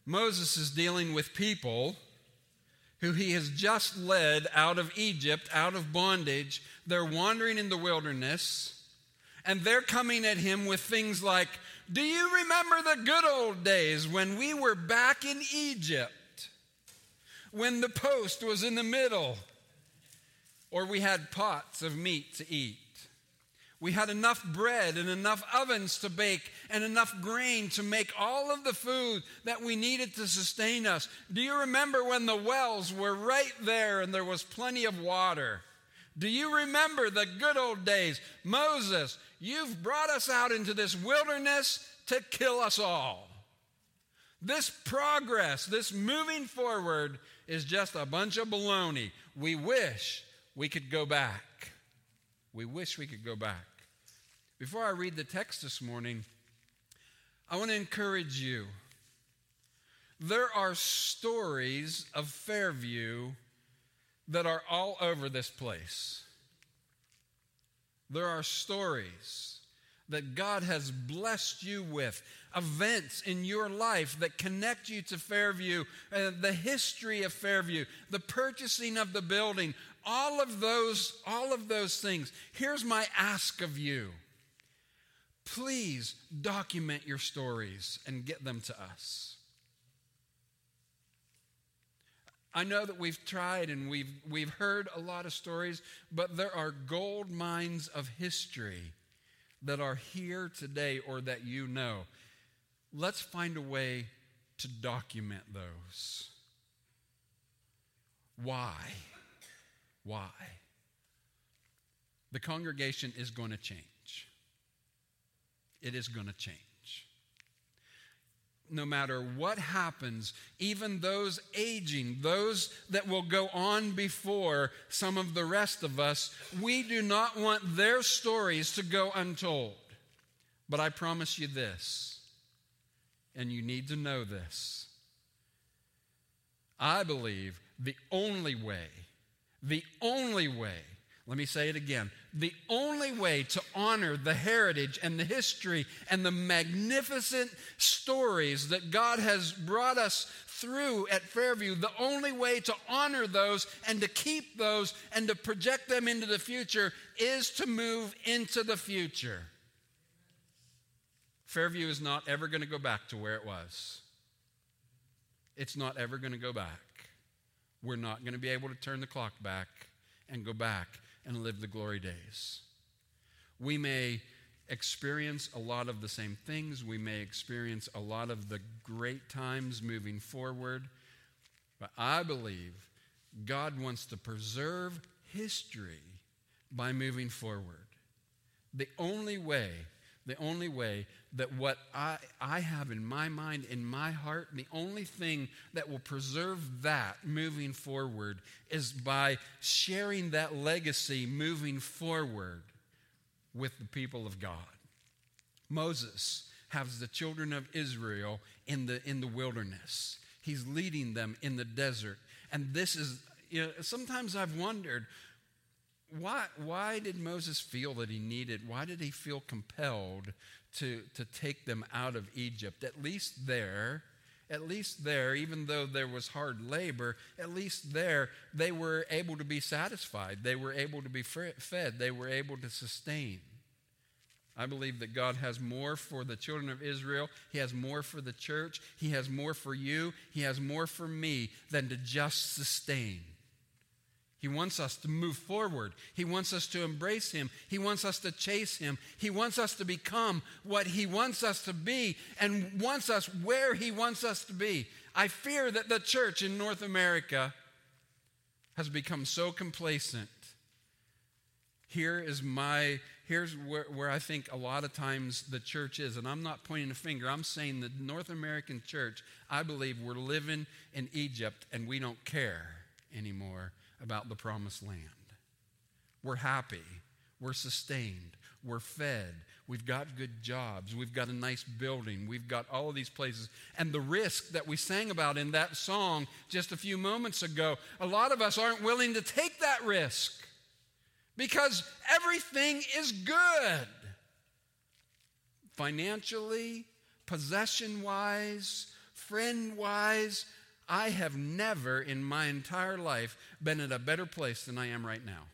Moses is dealing with people who he has just led out of Egypt, out of bondage. They're wandering in the wilderness, and they're coming at him with things like, do you remember the good old days when we were back in Egypt, when the post was in the middle, or we had pots of meat to eat? We had enough bread and enough ovens to bake and enough grain to make all of the food that we needed to sustain us. Do you remember when the wells were right there and there was plenty of water? Do you remember the good old days? Moses, you've brought us out into this wilderness to kill us all. This progress, this moving forward is just a bunch of baloney. We wish we could go back. We wish we could go back. Before I read the text this morning, I want to encourage you. There are stories of Fairview that are all over this place. There are stories that God has blessed you with, events in your life that connect you to Fairview, the history of Fairview, the purchasing of the building, all of those things. Here's my ask of you. Please document your stories and get them to us. I know that we've tried and we've heard a lot of stories, but there are gold mines of history that are here today or that you know. Let's find a way to document those. Why? Why? The congregation is going to change. It is going to change. No matter what happens, even those aging, those that will go on before some of the rest of us, we do not want their stories to go untold. But I promise you this, and you need to know this. I believe the only way, let me say it again, the only way to honor the heritage and the history and the magnificent stories that God has brought us through at Fairview, the only way to honor those and to keep those and to project them into the future is to move into the future. Fairview is not ever going to go back to where it was. It's not ever going to go back. We're not going to be able to turn the clock back and go back and live the glory days. We may experience a lot of the same things. We may experience a lot of the great times moving forward. But I believe God wants to preserve history by moving forward. The only way that what I have in my mind, in my heart, the only thing that will preserve that moving forward is by sharing that legacy moving forward with the people of God. Moses has the children of Israel in the wilderness. He's leading them in the desert. And this is, sometimes I've wondered, why did Moses feel that why did he feel compelled to take them out of Egypt? At least there, even though there was hard labor, at least there they were able to be satisfied. They were able to be fed. They were able to sustain. I believe that God has more for the children of Israel. He has more for the church. He has more for you. He has more for me than to just sustain. He wants us to move forward. He wants us to embrace Him. He wants us to chase Him. He wants us to become what He wants us to be and wants us where He wants us to be. I fear that the church in North America has become so complacent. Here's where I think a lot of times the church is, and I'm not pointing a finger. I'm saying the North American church, I believe we're living in Egypt and we don't care anymore about the promised land. We're happy. We're sustained. We're fed. We've got good jobs. We've got a nice building. We've got all of these places. And the risk that we sang about in that song just a few moments ago, a lot of us aren't willing to take that risk because everything is good. Financially, possession-wise, friend-wise, I have never in my entire life been in a better place than I am right now.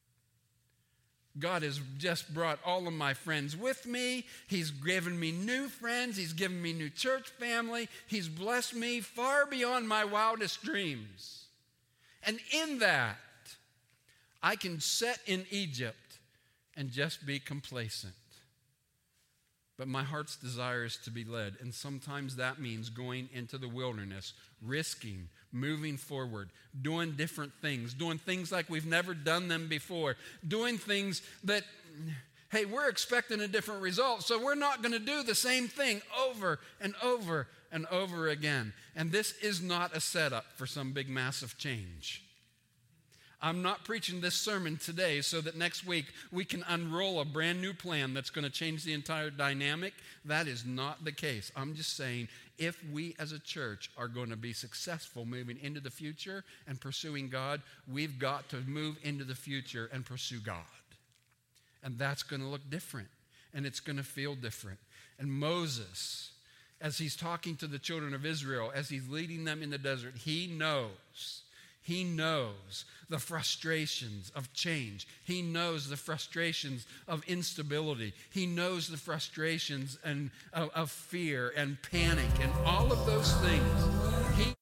God has just brought all of my friends with me. He's given me new friends. He's given me new church family. He's blessed me far beyond my wildest dreams. And in that, I can sit in Egypt and just be complacent. But my heart's desire is to be led. And sometimes that means going into the wilderness, risking, moving forward, doing different things, doing things like we've never done them before, doing things that, hey, we're expecting a different result, so we're not going to do the same thing over and over and over again. And this is not a setup for some big, massive change. I'm not preaching this sermon today so that next week we can unroll a brand new plan that's going to change the entire dynamic. That is not the case. I'm just saying if we as a church are going to be successful moving into the future and pursuing God, we've got to move into the future and pursue God. And that's going to look different, and it's going to feel different. And Moses, as he's talking to the children of Israel, as he's leading them in the desert, he knows the frustrations of change. He knows the frustrations of instability. He knows the frustrations of fear and panic and all of those things.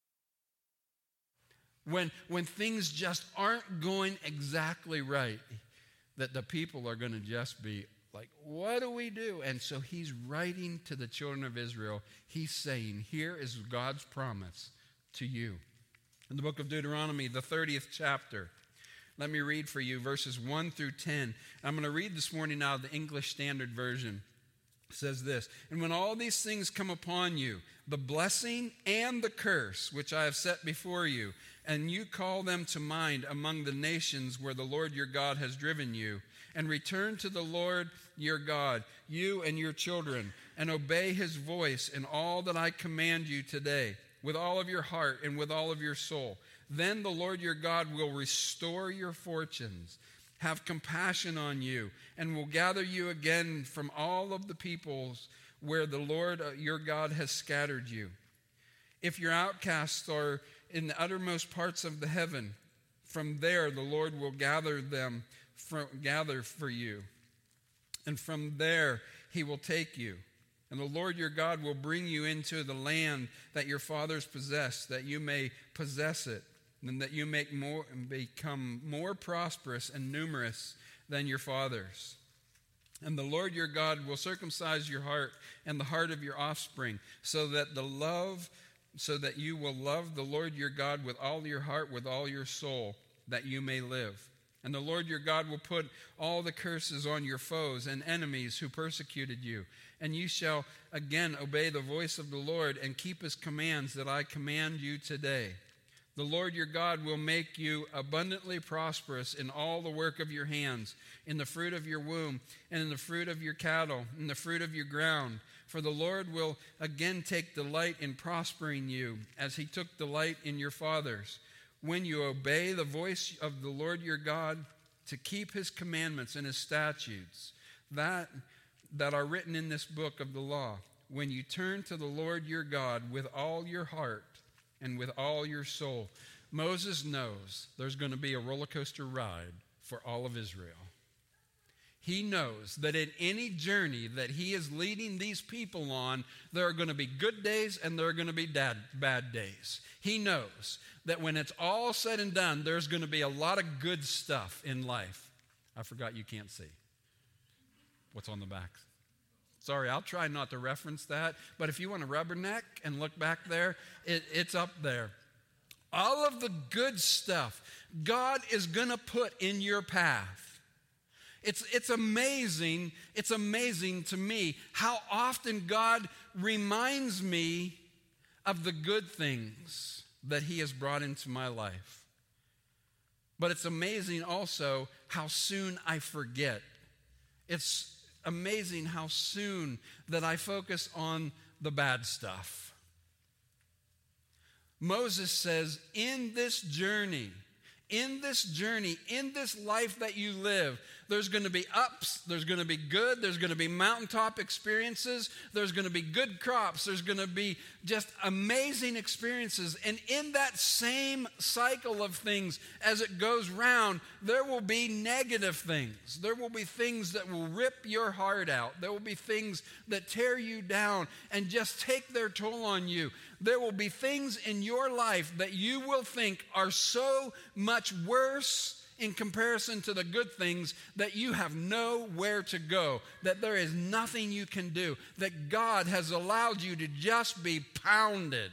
When things just aren't going exactly right, that the people are going to just be like, what do we do? And so he's writing to the children of Israel. He's saying, here is God's promise to you. In the book of Deuteronomy, the 30th chapter, let me read for you verses 1 through 10. I'm going to read this morning out of the English Standard Version. It says this, and when all these things come upon you, the blessing and the curse which I have set before you, and you call them to mind among the nations where the Lord your God has driven you, and return to the Lord your God, you and your children, and obey his voice in all that I command you today, with all of your heart and with all of your soul. Then the Lord your God will restore your fortunes, have compassion on you, and will gather you again from all of the peoples where the Lord your God has scattered you. If your outcasts are in the uttermost parts of the heaven, from there the Lord will gather for you, and from there he will take you. And the Lord your God will bring you into the land that your fathers possessed, that you may possess it, and that you may become more prosperous and numerous than your fathers. And the Lord your God will circumcise your heart and the heart of your offspring, so that you will love the Lord your God with all your heart, with all your soul, that you may live. And the Lord your God will put all the curses on your foes and enemies who persecuted you. And you shall again obey the voice of the Lord and keep his commands that I command you today. The Lord your God will make you abundantly prosperous in all the work of your hands, in the fruit of your womb, and in the fruit of your cattle, in the fruit of your ground. For the Lord will again take delight in prospering you, as he took delight in your fathers, when you obey the voice of the Lord your God to keep his commandments and his statutes that are written in this book of the law, when you turn to the Lord your God with all your heart and with all your soul. Moses knows there's going to be a roller coaster ride for all of Israel. He knows that in any journey that he is leading these people on, there are going to be good days and there are going to be bad days. He knows that when it's all said and done, there's going to be a lot of good stuff in life. I forgot you can't see what's on the back. Sorry, I'll try not to reference that, but if you want to rubberneck and look back there, it's up there. All of the good stuff God is going to put in your path. It's amazing to me how often God reminds me of the good things that he has brought into my life. But it's amazing also how soon I forget. It's amazing how soon that I focus on the bad stuff. Moses says, in this journey, In this journey, in this life that you live, there's going to be ups, there's going to be good, there's going to be mountaintop experiences, there's going to be good crops, there's going to be just amazing experiences. And in that same cycle of things, as it goes round, there will be negative things. There will be things that will rip your heart out. There will be things that tear you down and just take their toll on you. There will be things in your life that you will think are so much worse in comparison to the good things that you have nowhere to go, that there is nothing you can do, that God has allowed you to just be pounded,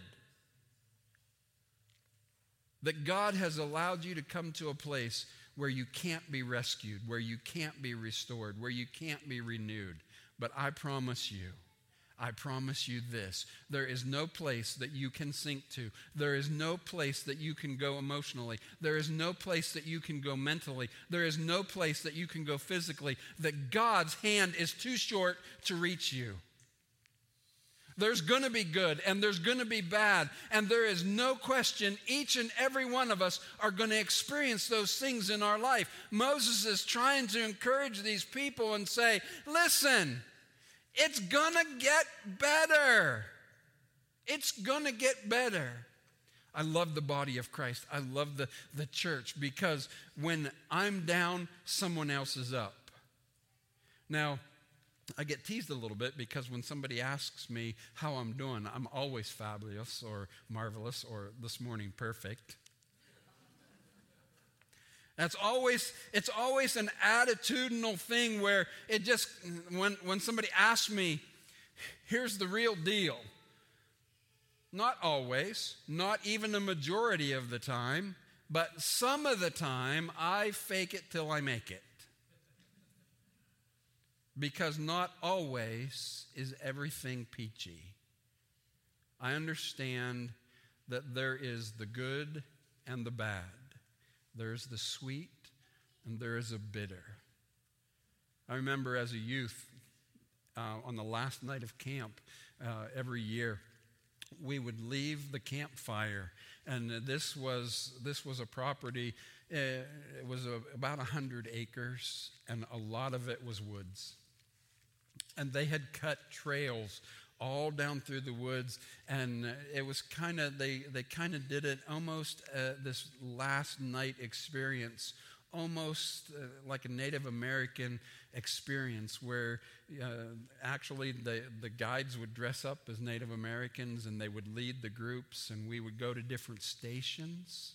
that God has allowed you to come to a place where you can't be rescued, where you can't be restored, where you can't be renewed. But I promise you this, there is no place that you can sink to. There is no place that you can go emotionally. There is no place that you can go mentally. There is no place that you can go physically, that God's hand is too short to reach you. There's going to be good and there's going to be bad, and there is no question each and every one of us are going to experience those things in our life. Moses is trying to encourage these people and say, listen, it's gonna get better. It's gonna get better. I love the body of Christ. I love the church, because when I'm down, someone else is up. Now, I get teased a little bit because when somebody asks me how I'm doing, I'm always fabulous or marvelous or this morning perfect. It's always an attitudinal thing where it just, when somebody asks me, here's the real deal. Not always, not even a majority of the time, but some of the time I fake it till I make it. Because not always is everything peachy. I understand that there is the good and the bad. There's the sweet and there is a bitter. I remember as a youth, on the last night of camp every year, we would leave the campfire, and this was a property. It was about 100 acres, and a lot of it was woods. And they had cut trails all down through the woods, and it was kind of, they kind of did it almost this last night experience, almost like a Native American experience, where actually the guides would dress up as Native Americans and they would lead the groups, and we would go to different stations.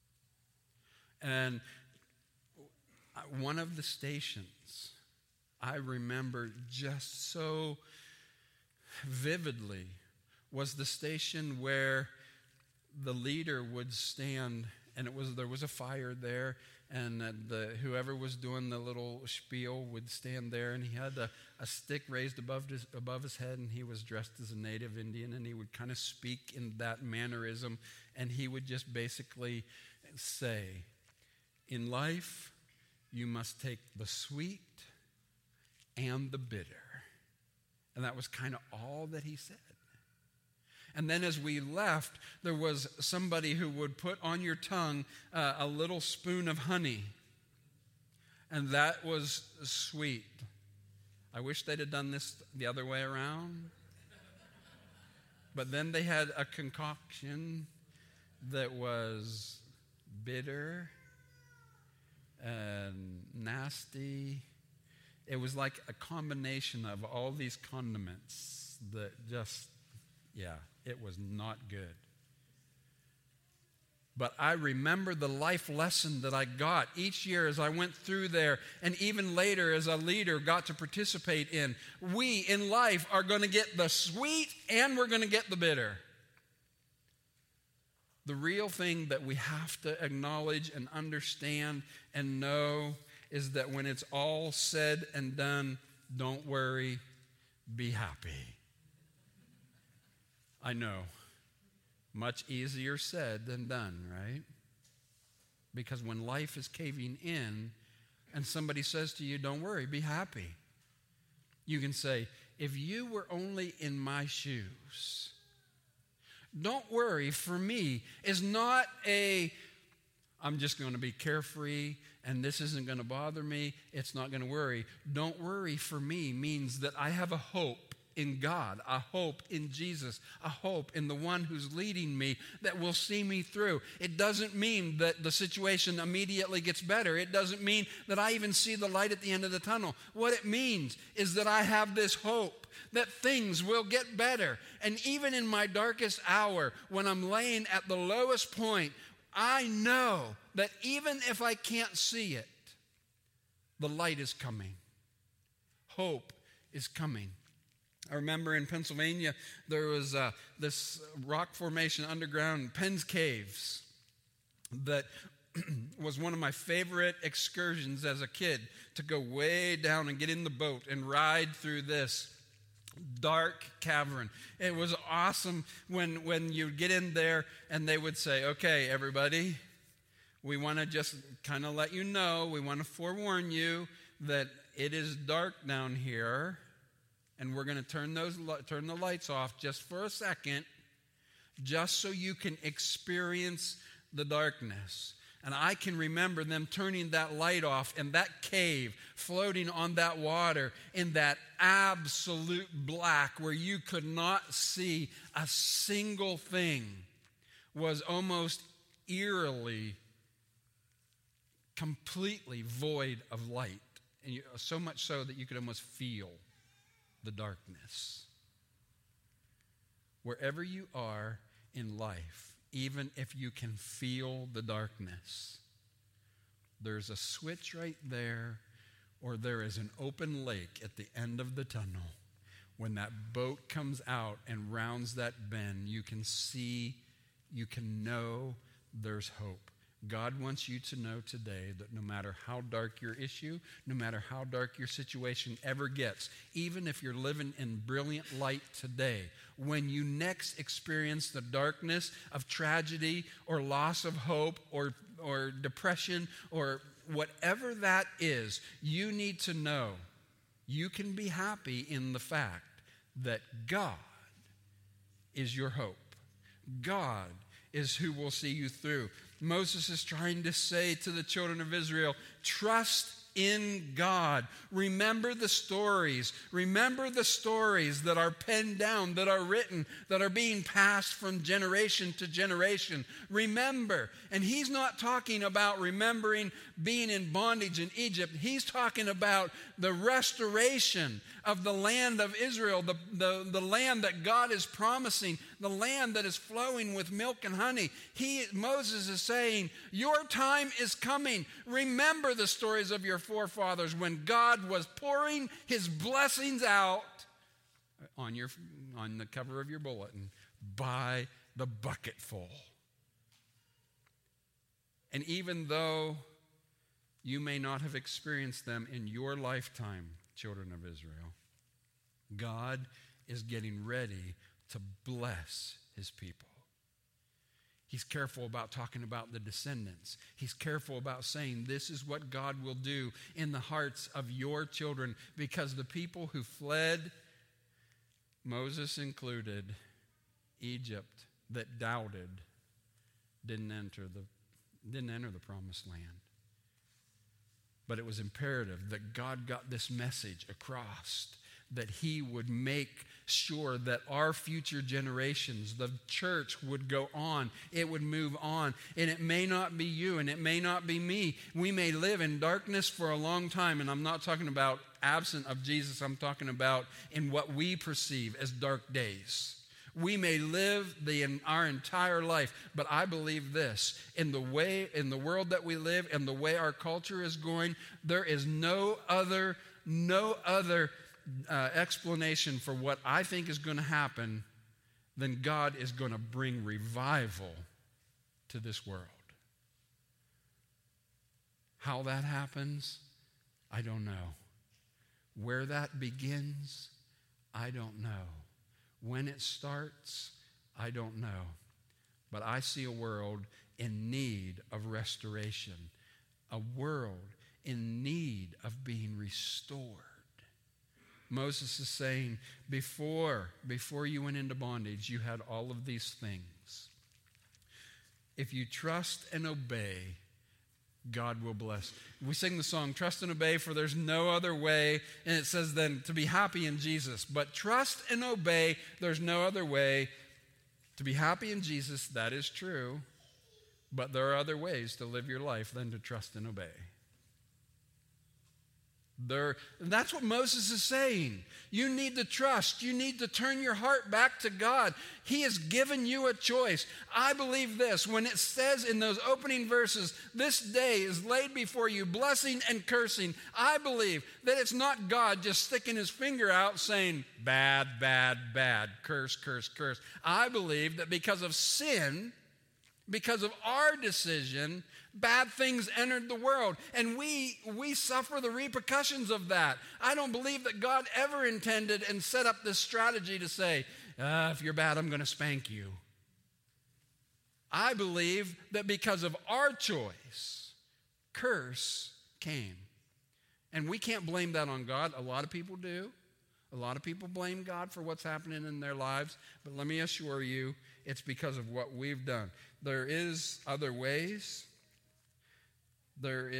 And one of the stations I remember just so vividly was the station where the leader would stand, and there was a fire there, and whoever was doing the little spiel would stand there, and he had a stick raised above his head, and he was dressed as a native Indian, and he would kind of speak in that mannerism, and he would just basically say, in life you must take the sweet and the bitter. And that was kind of all that he said. And then as we left, there was somebody who would put on your tongue a little spoon of honey. And that was sweet. I wish they'd have done this the other way around. But then they had a concoction that was bitter and nasty. It was like a combination of all these condiments that just, it was not good. But I remember the life lesson that I got each year as I went through there, and even later as a leader got to participate in. We in life are going to get the sweet and we're going to get the bitter. The real thing that we have to acknowledge and understand and know is that when it's all said and done, don't worry, be happy. I know, much easier said than done, right? Because when life is caving in and somebody says to you, don't worry, be happy, you can say, if you were only in my shoes. Don't worry, for me, is not a I'm just going to be carefree, and this isn't going to bother me. It's not going to worry. Don't worry for me means that I have a hope in God, a hope in Jesus, a hope in the one who's leading me that will see me through. It doesn't mean that the situation immediately gets better. It doesn't mean that I even see the light at the end of the tunnel. What it means is that I have this hope that things will get better. And even in my darkest hour, when I'm laying at the lowest point, I know that even if I can't see it, the light is coming. Hope is coming. I remember in Pennsylvania, there was this rock formation underground, Penn's Caves, that was one of my favorite excursions as a kid, to go way down and get in the boat and ride through this dark cavern. It was awesome when you get in there and they would say, okay, everybody, we want to just kind of let you know, we want to forewarn you that it is dark down here, and we're going to turn the lights off just for a second, just so you can experience the darkness. And I can remember them turning that light off, and that cave floating on that water in that absolute black where you could not see a single thing was almost eerily, completely void of light. And so much so that you could almost feel the darkness. Wherever you are in life, even if you can feel the darkness, there's a switch right there, or there is an open lake at the end of the tunnel. When that boat comes out and rounds that bend, you can see, you can know there's hope. God wants you to know today that no matter how dark your issue, no matter how dark your situation ever gets, even if you're living in brilliant light today, when you next experience the darkness of tragedy or loss of hope or depression or whatever that is, you need to know you can be happy in the fact that God is your hope. God is who will see you through. Moses is trying to say to the children of Israel, trust in God. Remember the stories. Remember the stories that are penned down, that are written, that are being passed from generation to generation. Remember. And he's not talking about remembering being in bondage in Egypt. He's talking about the restoration of the land of Israel, the land that God is promising, the land that is flowing with milk and honey. Moses is saying, your time is coming. Remember the stories of your forefathers when God was pouring his blessings out on the cover of your bulletin by the bucketful. And even though you may not have experienced them in your lifetime, children of Israel, God is getting ready to bless his people. He's careful about talking about the descendants. He's careful about saying this is what God will do in the hearts of your children, because the people who fled, Moses included, Egypt, that doubted, didn't enter the promised land. But it was imperative that God got this message across, that he would make sure that our future generations, the church, would go on. It would move on. And it may not be you, and it may not be me. We may live in darkness for a long time, and I'm not talking about absent of Jesus. I'm talking about in what we perceive as dark days. We may live our entire life, but I believe this: in the world that we live and the way our culture is going, there is no other explanation for what I think is going to happen than God is going to bring revival to this world. How that happens, I don't know. Where that begins, I don't know. When it starts, I don't know. But I see a world in need of restoration, a world in need of being restored. Moses is saying, before you went into bondage, you had all of these things. If you trust and obey, God will bless. We sing the song, trust and obey, for there's no other way. And it says then to be happy in Jesus. But trust and obey, there's no other way. To be happy in Jesus, that is true. But there are other ways to live your life than to trust and obey. And that's what Moses is saying. You need to trust. You need to turn your heart back to God. He has given you a choice. I believe this. When it says in those opening verses, this day is laid before you, blessing and cursing, I believe that it's not God just sticking his finger out saying, bad, bad, bad, curse, curse, curse. I believe that because of sin, because of our decision, bad things entered the world, and we suffer the repercussions of that. I don't believe that God ever intended and set up this strategy to say, if you're bad, I'm going to spank you. I believe that because of our choice, curse came. And we can't blame that on God. A lot of people do. A lot of people blame God for what's happening in their lives. But let me assure you, it's because of what we've done. There is other ways. That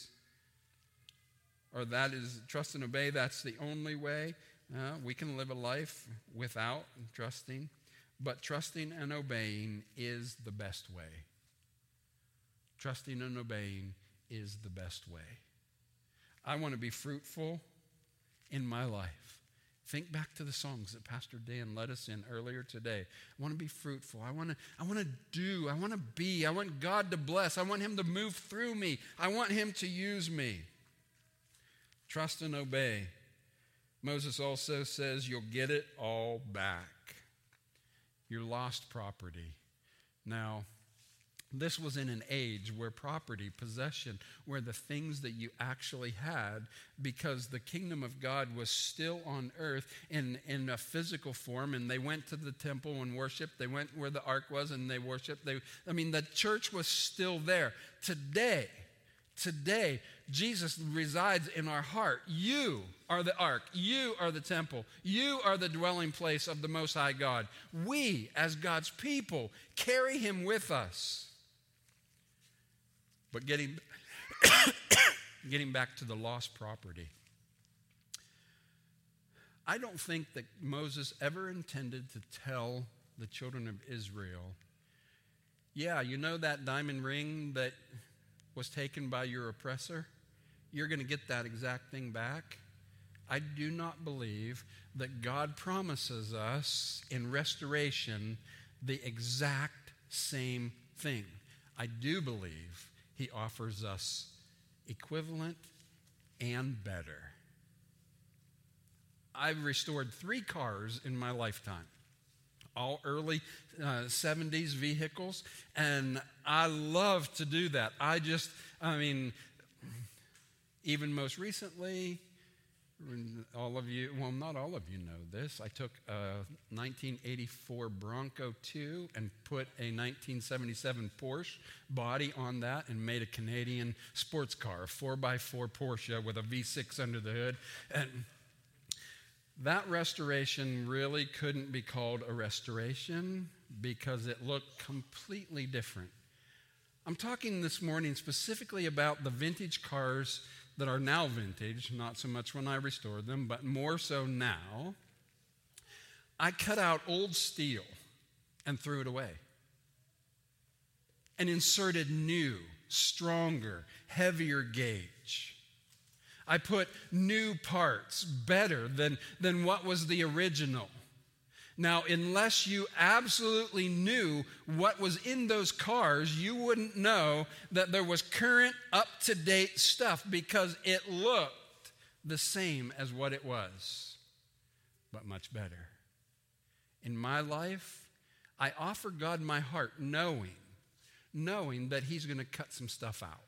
is trust and obey. That's the only way. We can live a life without trusting, but trusting and obeying is the best way. Trusting and obeying is the best way. I want to be fruitful in my life. Think back to the songs that Pastor Dan led us in earlier today. I want to be fruitful. I want to do. I want to be. I want God to bless. I want him to move through me. I want him to use me. Trust and obey. Moses also says you'll get it all back. Your lost property. Now, this was in an age where property, possession, were the things that you actually had, because the kingdom of God was still on earth in a physical form, and they went to the temple and worshiped. They went where the ark was and they worshiped. The church was still there. Today, Jesus resides in our heart. You are the ark. You are the temple. You are the dwelling place of the Most High God. We, as God's people, carry him with us. But getting back to the lost property, I don't think that Moses ever intended to tell the children of Israel, yeah, you know that diamond ring that was taken by your oppressor? You're going to get that exact thing back. I do not believe that God promises us in restoration the exact same thing. I do believe he offers us equivalent and better. I've restored 3 cars in my lifetime, all early 70s vehicles, and I love to do that. Even most recently, all of you, well, not all of you know this, I took a 1984 Bronco 2 and put a 1977 Porsche body on that and made a Canadian sports car, a 4x4 Porsche with a V6 under the hood. And that restoration really couldn't be called a restoration because it looked completely different. I'm talking this morning specifically about the vintage cars that are now vintage, not so much when I restored them, but more so now. I cut out old steel and threw it away and inserted new, stronger, heavier gauge. I put new parts, better than what was the original. Now, unless you absolutely knew what was in those cars, you wouldn't know that there was current, up-to-date stuff because it looked the same as what it was, but much better. In my life, I offer God my heart knowing that he's going to cut some stuff out.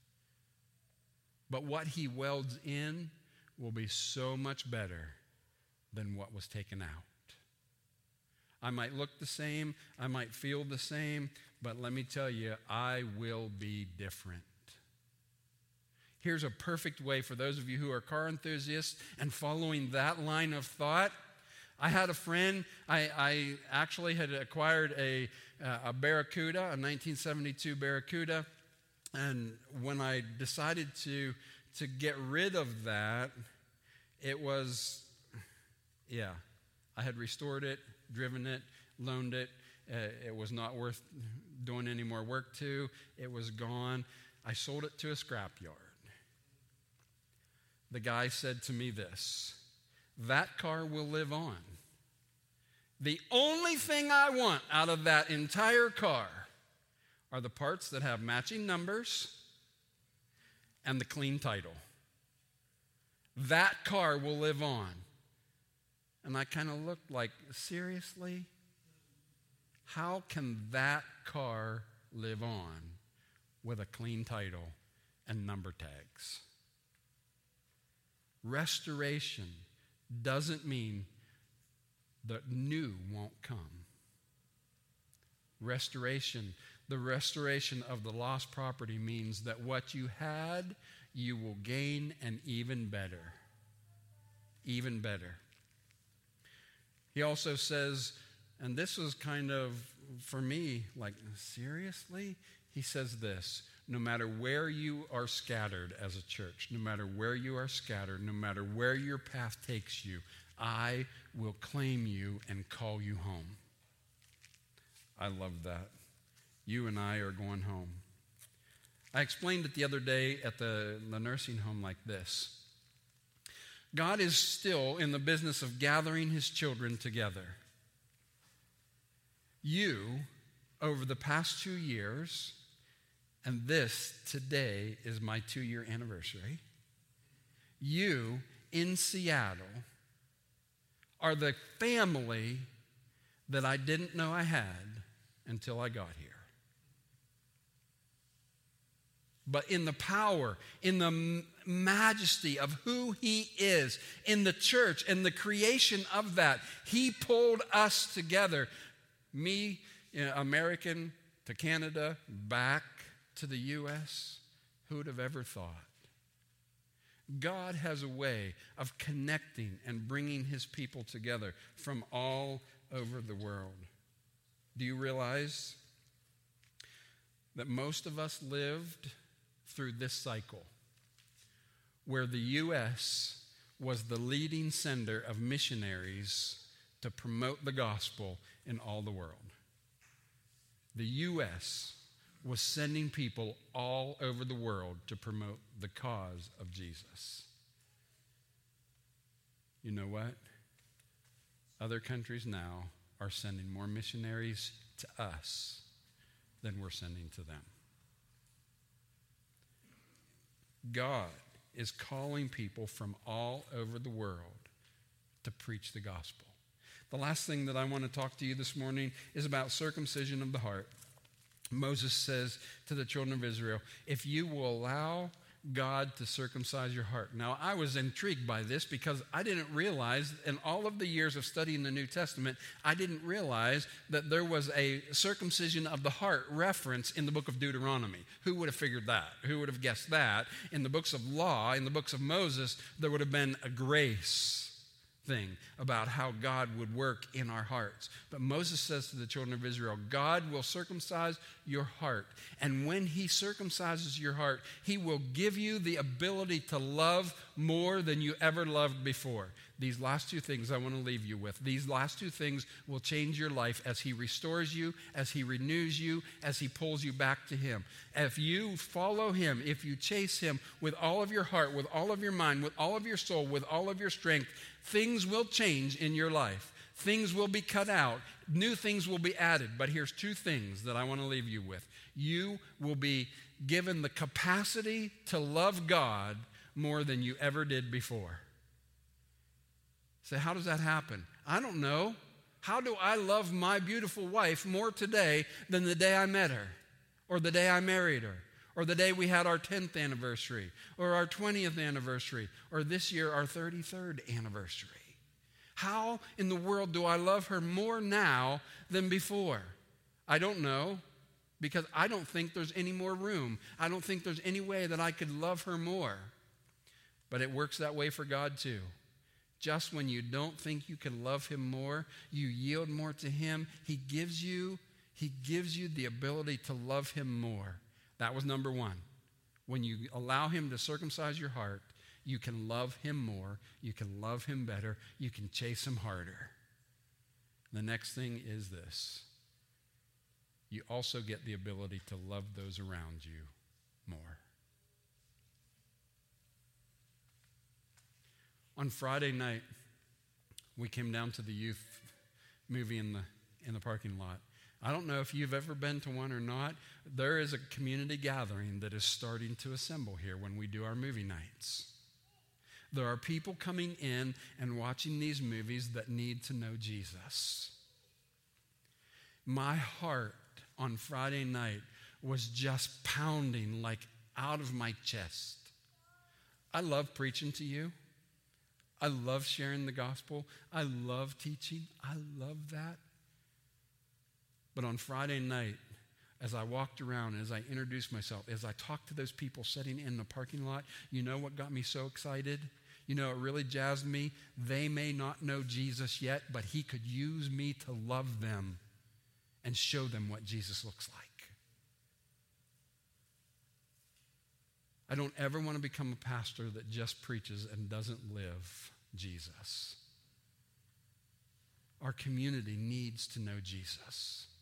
But what he welds in will be so much better than what was taken out. I might look the same, I might feel the same, but let me tell you, I will be different. Here's a perfect way for those of you who are car enthusiasts and following that line of thought. I had a friend, I actually had acquired a Barracuda, a 1972 Barracuda, And when I decided to get rid of that, it was, I had restored it, driven it, loaned it. It was not worth doing any more work to. It was gone. I sold it to a scrapyard. The guy said to me this, "That car will live on. The only thing I want out of that entire car are the parts that have matching numbers and the clean title. That car will live on." And I kind of looked like, seriously? How can that car live on with a clean title and number tags? Restoration doesn't mean that new won't come. Restoration, the restoration of the lost property means that what you had, you will gain and even better. Even better. He also says, and this was kind of, for me, like, seriously? He says this, no matter where you are scattered as a church, no matter where you are scattered, no matter where your path takes you, I will claim you and call you home. I love that. You and I are going home. I explained it the other day at the nursing home like this. God is still in the business of gathering his children together. You, over the past 2 years, and this today is my 2-year anniversary, you in Seattle are the family that I didn't know I had until I got here. But in the power, in the majesty of who he is, in the church and the creation of that, he pulled us together. Me, American, to Canada, back to the U.S. Who would have ever thought? God has a way of connecting and bringing his people together from all over the world. Do you realize that most of us lived through this cycle where the U.S. was the leading sender of missionaries to promote the gospel in all the world? The U.S. was sending people all over the world to promote the cause of Jesus. You know what? Other countries now are sending more missionaries to us than we're sending to them. God is calling people from all over the world to preach the gospel. The last thing that I want to talk to you this morning is about circumcision of the heart. Moses says to the children of Israel, if you will allow God to circumcise your heart. Now, I was intrigued by this because I didn't realize, in all of the years of studying the New Testament, I didn't realize that there was a circumcision of the heart reference in the book of Deuteronomy. Who would have figured that? Who would have guessed that? In the books of law, in the books of Moses, there would have been a grace thing about how God would work in our hearts. But Moses says to the children of Israel, God will circumcise your heart. And when he circumcises your heart, he will give you the ability to love more than you ever loved before. These last two things I want to leave you with. These last two things will change your life as he restores you, as he renews you, as he pulls you back to him. If you follow him, if you chase him with all of your heart, with all of your mind, with all of your soul, with all of your strength, things will change in your life. Things will be cut out. New things will be added. But here's two things that I want to leave you with. You will be given the capacity to love God more than you ever did before. Say, how does that happen? I don't know. How do I love my beautiful wife more today than the day I met her, or the day I married her, or the day we had our 10th anniversary, or our 20th anniversary, or this year our 33rd anniversary? How in the world do I love her more now than before? I don't know, because I don't think there's any more room. I don't think there's any way that I could love her more. But it works that way for God too. Just when you don't think you can love him more, you yield more to him, he gives you the ability to love him more. That was number one. When you allow him to circumcise your heart, you can love him more, you can love him better, you can chase him harder. The next thing is this. You also get the ability to love those around you more. On Friday night, we came down to the youth movie in the parking lot. I don't know if you've ever been to one or not. There is a community gathering that is starting to assemble here when we do our movie nights. There are people coming in and watching these movies that need to know Jesus. My heart on Friday night was just pounding like out of my chest. I love preaching to you. I love sharing the gospel. I love teaching. I love that. But on Friday night, as I walked around, as I introduced myself, as I talked to those people sitting in the parking lot, you know what got me so excited? You know, it really jazzed me. They may not know Jesus yet, but he could use me to love them and show them what Jesus looks like. I don't ever want to become a pastor that just preaches and doesn't live Jesus. Our community needs to know Jesus.